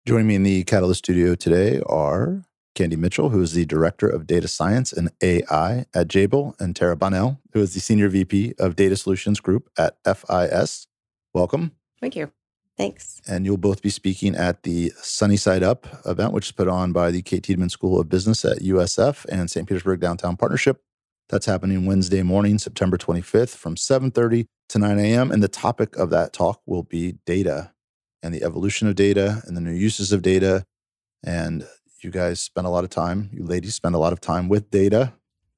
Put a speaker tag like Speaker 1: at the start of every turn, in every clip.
Speaker 1: Joining me in the Catalyst studio today are Candy Mitchell, who is the Director of Data Science and AI at Jabil, and Tara Bonnell, who is the Senior VP of Data Solutions Group at FIS. Welcome.
Speaker 2: Thank you.
Speaker 3: Thanks.
Speaker 1: And you'll both be speaking at the Sunny Side Up event, which is put on by the Kate Tiedemann School of Business at USF and St. Petersburg Downtown Partnership. That's happening Wednesday morning, September 25th from 7:30 to 9 a.m. And the topic of that talk will be data and the evolution of data and the new uses of data. And you guys spend a lot of time, you ladies spend a lot of time with data.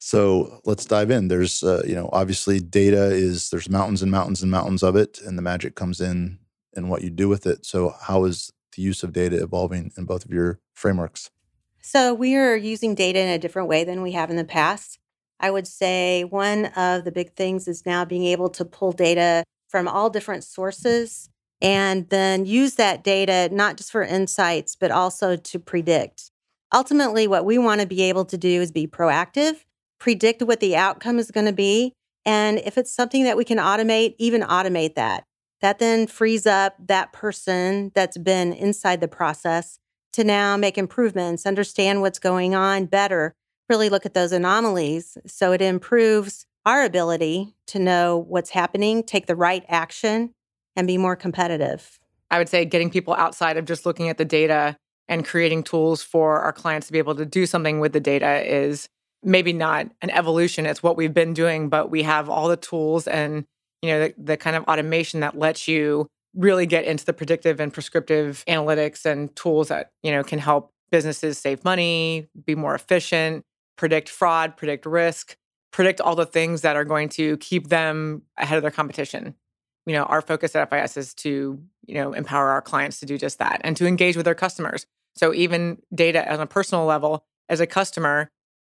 Speaker 1: So let's dive in. There's, obviously data there's mountains and mountains and mountains of it, and the magic comes in what you do with it. So how is the use of data evolving in both of your frameworks?
Speaker 3: So we are using data in a different way than we have in the past. I would say one of the big things is now being able to pull data from all different sources and then use that data not just for insights, but also to predict. Ultimately, what we want to be able to do is be proactive, predict what the outcome is going to be. And if it's something that we can automate, even automate that. That then frees up that person that's been inside the process to now make improvements, understand what's going on better, really look at those anomalies. So it improves our ability to know what's happening, take the right action, and be more competitive.
Speaker 2: I would say getting people outside of just looking at the data and creating tools for our clients to be able to do something with the data is maybe not an evolution. It's what we've been doing, but we have all the tools and the kind of automation that lets you really get into the predictive and prescriptive analytics and tools that, can help businesses save money, be more efficient, predict fraud, predict risk, predict all the things that are going to keep them ahead of their competition. Our focus at FIS is to, empower our clients to do just that and to engage with their customers. So even data on a personal level as a customer,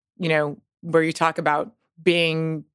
Speaker 2: where you talk about being,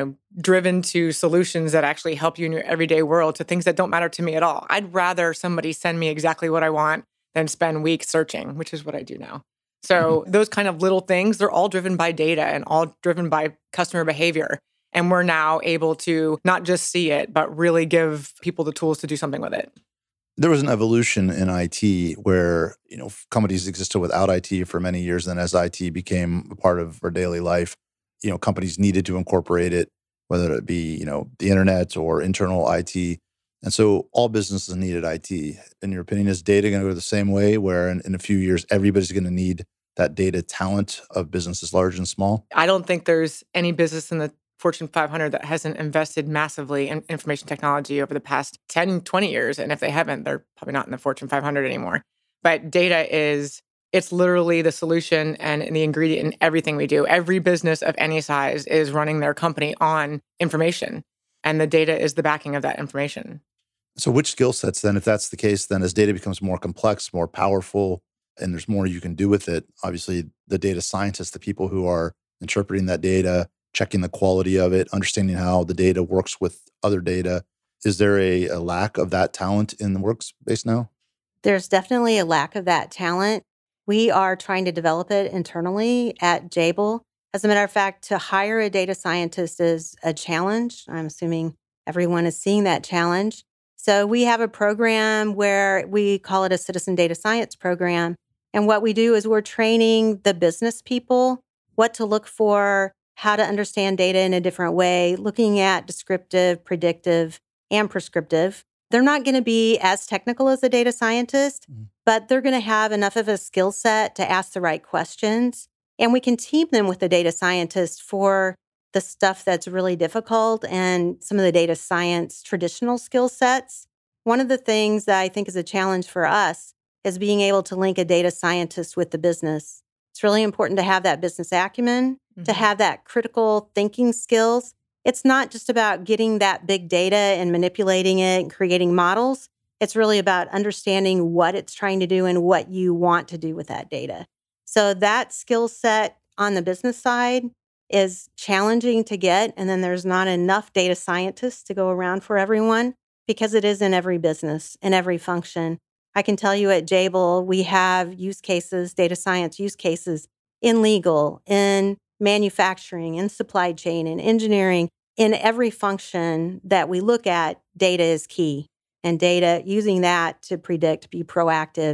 Speaker 2: driven to solutions that actually help you in your everyday world to things that don't matter to me at all. I'd rather somebody send me exactly what I want than spend weeks searching, which is what I do now. So those kind of little things, they're all driven by data and all driven by customer behavior. And we're now able to not just see it, but really give people the tools to do something with it.
Speaker 1: There was an evolution in IT where, companies existed without IT for many years. And as IT became a part of our daily life, companies needed to incorporate it, whether it be, the internet or internal IT. And so all businesses needed IT. In your opinion, is data going to go the same way where in a few years, everybody's going to need that data talent of businesses large and small?
Speaker 2: I don't think there's any business in the Fortune 500 that hasn't invested massively in information technology over the past 10, 20 years. And if they haven't, they're probably not in the Fortune 500 anymore. But data it's literally the solution and the ingredient in everything we do. Every business of any size is running their company on information. And the data is the backing of that information.
Speaker 1: So which skill sets then, if that's the case, then as data becomes more complex, more powerful, and there's more you can do with it, obviously the data scientists, the people who are interpreting that data, checking the quality of it, understanding how the data works with other data. Is there a lack of that talent in the workspace now?
Speaker 3: There's definitely a lack of that talent. We are trying to develop it internally at Jabil. As a matter of fact, to hire a data scientist is a challenge. I'm assuming everyone is seeing that challenge. So we have a program where we call it a citizen data science program. And what we do is we're training the business people what to look for, how to understand data in a different way, looking at descriptive, predictive, and prescriptive. They're not going to be as technical as a data scientist, but they're going to have enough of a skill set to ask the right questions. And we can team them with the data scientist for the stuff that's really difficult and some of the data science traditional skill sets. One of the things that I think is a challenge for us is being able to link a data scientist with the business. It's really important to have that business acumen, to have that critical thinking skills. It's not just about getting that big data and manipulating it and creating models. It's really about understanding what it's trying to do and what you want to do with that data. So that skill set on the business side is challenging to get. And then there's not enough data scientists to go around for everyone because it is in every business, in every function. I can tell you at Jabil, we have use cases, data science use cases in legal, in manufacturing, in supply chain, in engineering. In every function that we look at, data is key. And data, using that to predict, be proactive,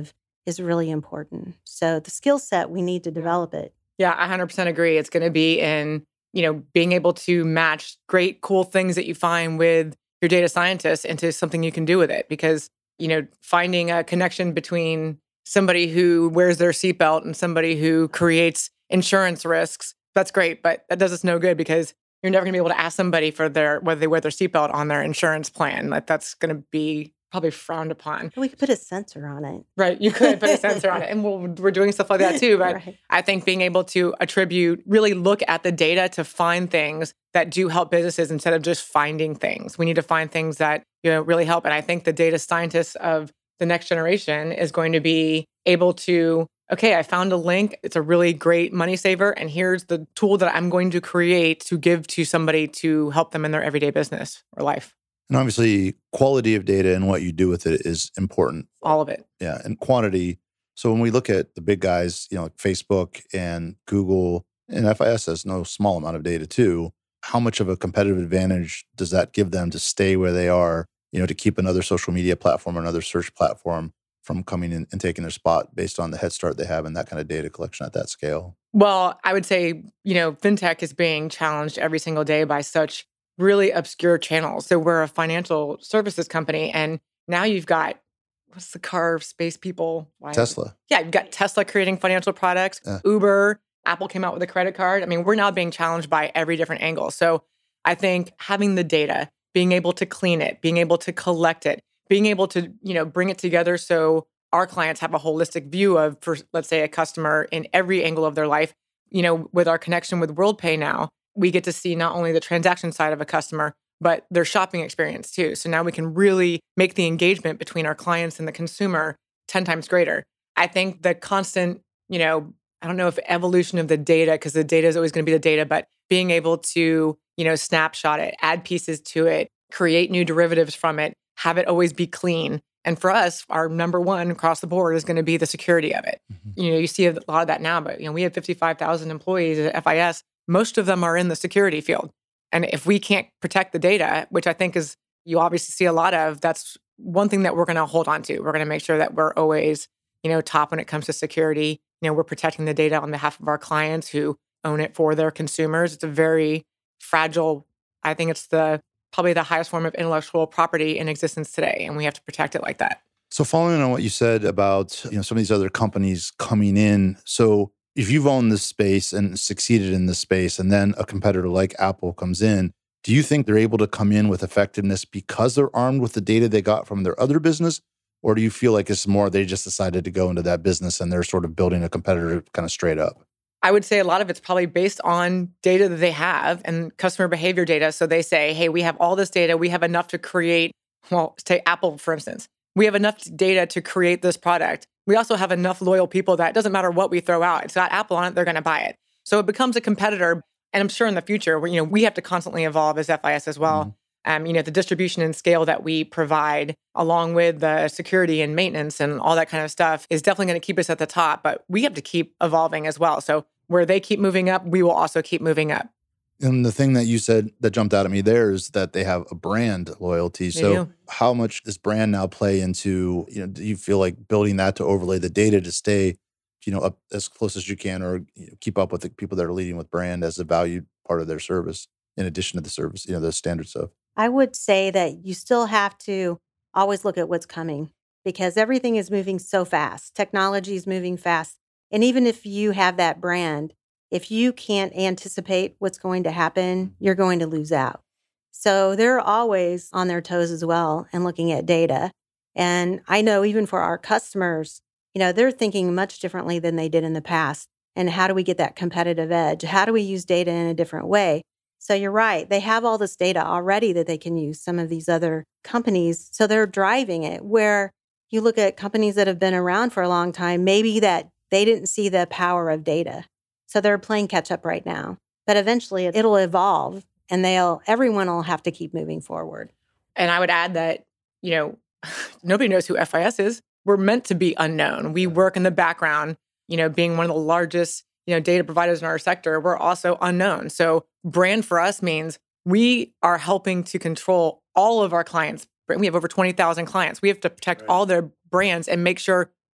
Speaker 3: is really important. So the skill set, we need to develop it.
Speaker 2: Yeah, I 100% agree. It's going to be in, being able to match great, cool things that you find with your data scientists into something you can do with it. Because, finding a connection between somebody who wears their seatbelt and somebody who creates insurance risks, that's great. But that does us no good because you're never going to be able to ask somebody for whether they wear their seatbelt on their insurance plan. That's going to be probably frowned upon.
Speaker 3: We could put a sensor on it.
Speaker 2: Right. You could put a sensor on it. And we're doing stuff like that too. But
Speaker 3: Right.
Speaker 2: I think being able to really look at the data to find things that do help businesses instead of just finding things. We need to find things that, really help. And I think the data scientists of the next generation is going to be able to, okay, I found a link. It's a really great money saver. And here's the tool that I'm going to create to give to somebody to help them in their everyday business or life.
Speaker 1: And obviously, quality of data and what you do with it is important.
Speaker 2: All of it.
Speaker 1: Yeah, and quantity. So when we look at the big guys, like Facebook and Google, and FIS has no small amount of data too, how much of a competitive advantage does that give them to stay where they are, to keep another social media platform or another search platform from coming in and taking their spot based on the head start they have in that kind of data collection at that scale?
Speaker 2: Well, I would say, fintech is being challenged every single day by such really obscure channels. So we're a financial services company, and now you've got, what's the car space people?
Speaker 1: Tesla.
Speaker 2: Yeah, you've got Tesla creating financial products, Uber, Apple came out with a credit card. I mean, we're now being challenged by every different angle. So I think having the data, being able to clean it, being able to collect it, being able to, bring it together so our clients have a holistic view of, for, let's say, a customer in every angle of their life. With our connection with WorldPay now, we get to see not only the transaction side of a customer, but their shopping experience too. So now we can really make the engagement between our clients and the consumer 10 times greater. I think the constant, I don't know if evolution of the data, because the data is always going to be the data, but being able to, snapshot it, add pieces to it, create new derivatives from it, have it always be clean. And for us, our number one across the board is going to be the security of it.
Speaker 1: Mm-hmm.
Speaker 2: You see a lot of that now, but we have 55,000 employees at FIS. Most of them are in the security field. And if we can't protect the data, which I think is, you obviously see a lot of, that's one thing that we're going to hold on to. We're going to make sure that we're always, top when it comes to security. We're protecting the data on behalf of our clients who own it for their consumers. It's a very fragile, I think it's probably the highest form of intellectual property in existence today. And we have to protect it like that.
Speaker 1: So following on what you said about, some of these other companies coming in. So if you've owned this space and succeeded in this space, and then a competitor like Apple comes in, do you think they're able to come in with effectiveness because they're armed with the data they got from their other business? Or do you feel like it's more they just decided to go into that business and they're sort of building a competitor kind of straight up?
Speaker 2: I would say a lot of it's probably based on data that they have and customer behavior data. So they say, hey, we have all this data. We have enough to create, take Apple, for instance. We have enough data to create this product. We also have enough loyal people that it doesn't matter what we throw out. It's got Apple on it, they're going to buy it. So it becomes a competitor. And I'm sure in the future, we have to constantly evolve as FIS as well. The distribution and scale that we provide, along with the security and maintenance and all that kind of stuff, is definitely going to keep us at the top. But we have to keep evolving as well. So where they keep moving up, we will also keep moving up.
Speaker 1: And the thing that you said that jumped out at me there is that they have a brand loyalty. So how much does brand now play into, do you feel like building that to overlay the data to stay, up as close as you can, or keep up with the people that are leading with brand as a valued part of their service, in addition to the service, the standard stuff?
Speaker 3: I would say that you still have to always look at what's coming because everything is moving so fast. Technology is moving fast. And even if you have that brand, if you can't anticipate what's going to happen, you're going to lose out. So they're always on their toes as well and looking at data. And I know even for our customers, they're thinking much differently than they did in the past. And how do we get that competitive edge? How do we use data in a different way? So you're right. They have all this data already that they can use, some of these other companies. So they're driving it, where you look at companies that have been around for a long time, maybe that they didn't see the power of data. So they're playing catch up right now. But eventually it'll evolve and everyone will have to keep moving forward.
Speaker 2: And I would add that, nobody knows who FIS is. We're meant to be unknown. We work in the background, being one of the largest data providers in our sector, we're also unknown. So brand for us means we are helping to control all of our clients. We have over 20,000 clients. We have to protect all their brands and make sure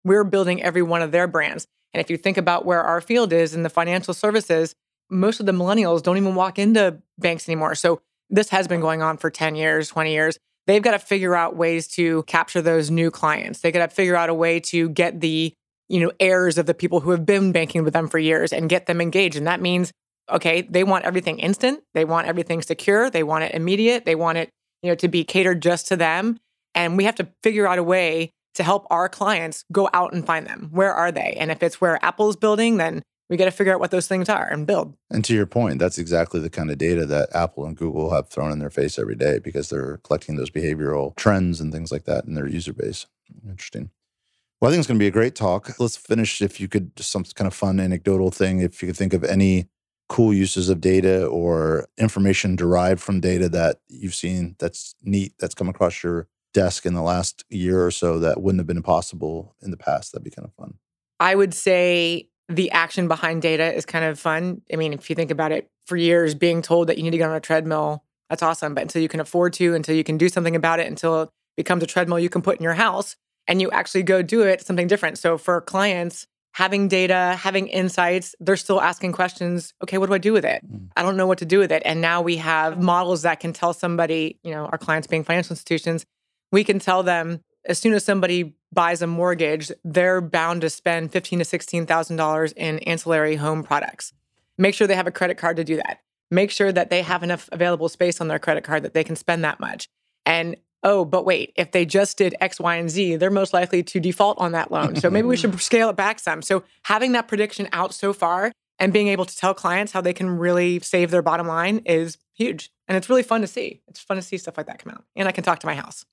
Speaker 2: we're building every one of their brands. And if you think about where our field is in the financial services, most of the millennials don't even walk into banks anymore. So this has been going on for 10 years, 20 years. They've got to figure out ways to capture those new clients. They got to figure out a way to get the, heirs of the people who have been banking with them for years and get them engaged. And that means, okay, they want everything instant. They want everything secure. They want it immediate. They want it, to be catered just to them. And we have to figure out a way to help our clients go out and find them. Where are they? And if it's where Apple's building, then we got to figure out what those things are and build.
Speaker 1: And to your point, that's exactly the kind of data that Apple and Google have thrown in their face every day because they're collecting those behavioral trends and things like that in their user base. Interesting. Well, I think it's going to be a great talk. Let's finish, if you could, just some kind of fun anecdotal thing. If you could think of any cool uses of data or information derived from data that you've seen that's neat, that's come across your desk in the last year or so that wouldn't have been possible in the past, that'd be kind of fun.
Speaker 2: I would say the action behind data is kind of fun. I mean, if you think about it, for years being told that you need to get on a treadmill, that's awesome. But until you can afford to, until you can do something about it, until it becomes a treadmill you can put in your house and you actually go do it, something different. So for clients, having data, having insights, they're still asking questions. Okay, what do I do with it? I don't know what to do with it. And now we have models that can tell somebody, our clients being financial institutions, we can tell them as soon as somebody buys a mortgage, they're bound to spend $15,000 to $16,000 in ancillary home products. Make sure they have a credit card to do that. Make sure that they have enough available space on their credit card that they can spend that much. And oh, but wait, if they just did X, Y, and Z, they're most likely to default on that loan. So maybe we should scale it back some. So having that prediction out so far and being able to tell clients how they can really save their bottom line is huge. And it's really fun to see. It's fun to see stuff like that come out. And I can talk to my house.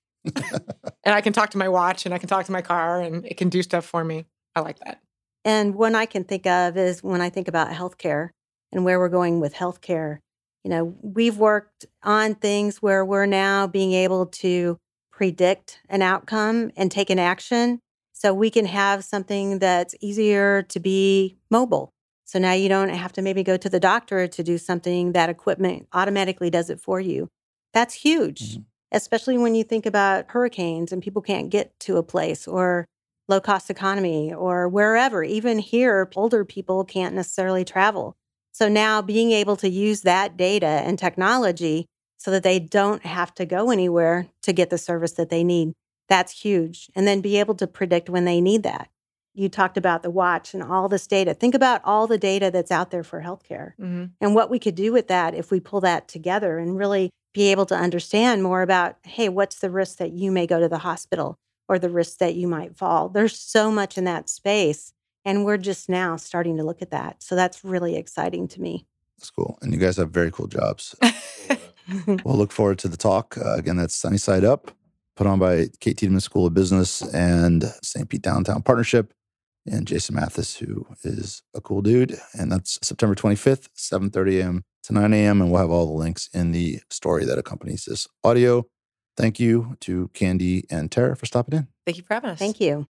Speaker 2: And I can talk to my watch and I can talk to my car and it can do stuff for me. I like that.
Speaker 3: And one I can think of is when I think about healthcare and where we're going with healthcare. We've worked on things where we're now being able to predict an outcome and take an action so we can have something that's easier to be mobile. So now you don't have to maybe go to the doctor to do something. That equipment automatically does it for you. That's huge. Mm-hmm. Especially when you think about hurricanes and people can't get to a place, or low-cost economy, or wherever. Even here, older people can't necessarily travel. So now being able to use that data and technology so that they don't have to go anywhere to get the service that they need, that's huge. And then be able to predict when they need that. You talked about the watch and all this data. Think about all the data that's out there for healthcare and what we could do with that if we pull that together and really be able to understand more about, hey, what's the risk that you may go to the hospital or the risk that you might fall? There's so much in that space, and we're just now starting to look at that. So that's really exciting to me.
Speaker 1: That's cool. And you guys have very cool jobs. We'll look forward to the talk. Again, that's Sunny Side Up, put on by Kate Tiedemann School of Business and St. Pete Downtown Partnership, and Jason Mathis, who is a cool dude. And that's September 25th, 7:30 a.m. to 9 a.m. And we'll have all the links in the story that accompanies this audio. Thank you to Candy and Tara for stopping in.
Speaker 2: Thank you for having us.
Speaker 3: Thank you.